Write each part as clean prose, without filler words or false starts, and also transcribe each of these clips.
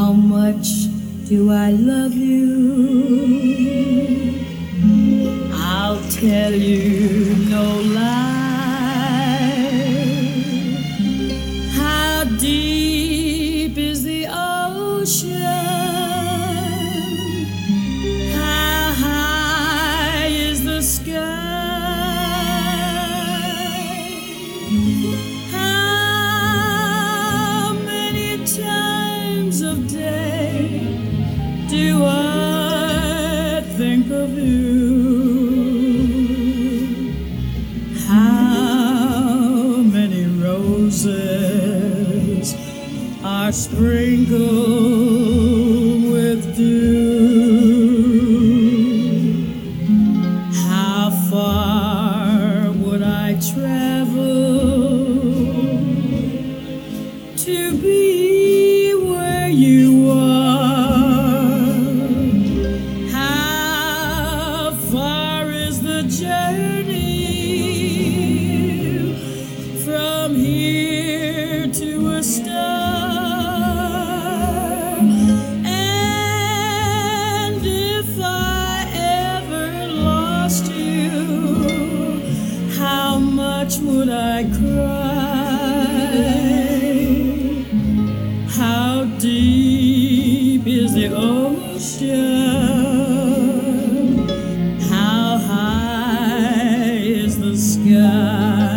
How much do I love you? I'll tell you no lie. How deep is the ocean? How high is the sky? How many times of day do I think of you? How many roses are sprinkled with dew? How far would I travel to be where you are? How far is the journey from here to a star? And if I ever lost you, how much would I cry? How deep is the ocean? How high is the sky?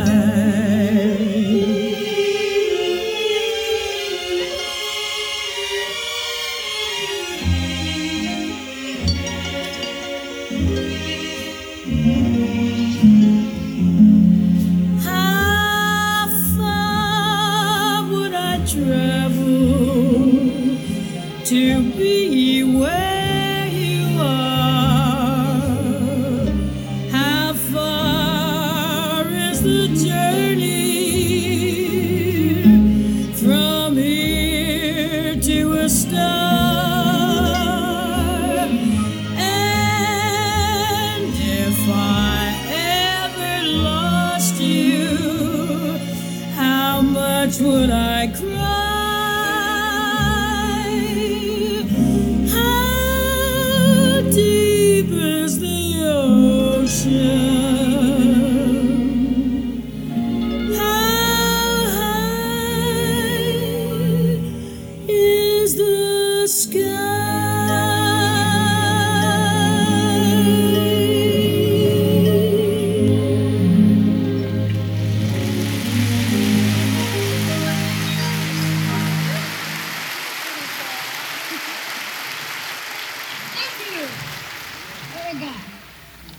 How far would I travel to be where you are? How far is the journey from here to a star? And if I ever lost you, how much would I cry? How deep is the ocean? How high is the sky? Thank you. Very good.